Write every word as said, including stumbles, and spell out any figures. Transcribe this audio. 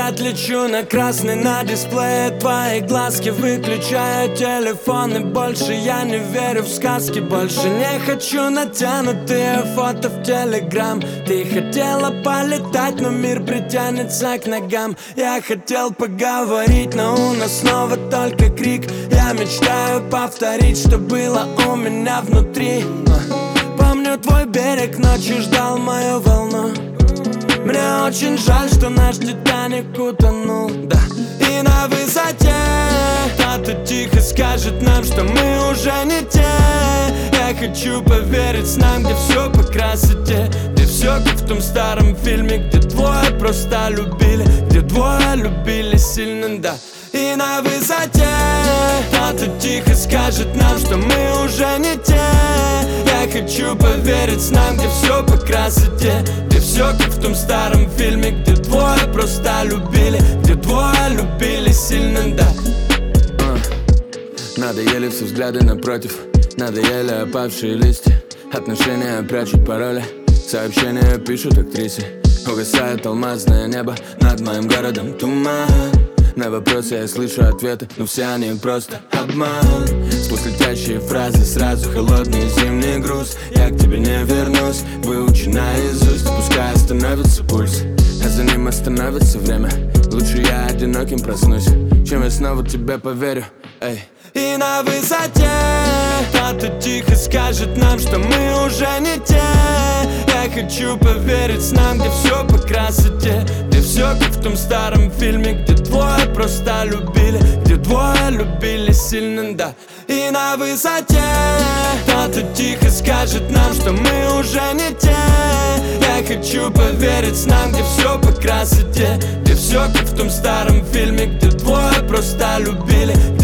опять лечу на красный, на дисплее твои глазки. Выключаю телефон и больше я не верю в сказки. Больше не хочу натянутые фото в телеграм. Ты хотела полетать, но мир притянется к ногам. Я хотел поговорить, но у нас снова только крик. Я мечтаю повторить, что было у меня внутри. Помню твой берег, ночью ждал мою волну. Мне очень жаль, что наш Титаник утонул, да. И на высоте кто-то тихо скажет нам, что мы уже не те. Я хочу поверить снам, где все по красоте, где все как в том старом фильме, где двое просто любили, где двое любили сильно, да. И на высоте кто-то тихо скажет нам, что мы уже не те. Я хочу поверить снам, где все по красоте, где все как в том старом фильме, где двое просто любили, где двое любили сильно, да. uh. Надоели все взгляды напротив, надоели опавшие листья. Отношения прячут пароли, сообщения пишут актрисы. Угасает алмазное небо, над моим городом туман. На вопросы я слышу ответы, но все они просто обман. Сквозь летящие фразы сразу холодный зимний груз. Я к тебе не вернусь, выучу наизусть. Пускай остановится пульс, а за ним остановится время. Лучше я одиноким проснусь, чем я снова тебе поверю. Эй. И на высоте кто-то тихо скажет нам, что мы уже не те. Я хочу поверить снам, где все по красоте, где все как в том старом фильме, где двое просто любили, где двое любили сильно, да. И на высоте кто-то тихо скажет нам, что мы уже не те. Я хочу поверить снам, где все по красоте, где все как в том старом фильме, где двое просто любили,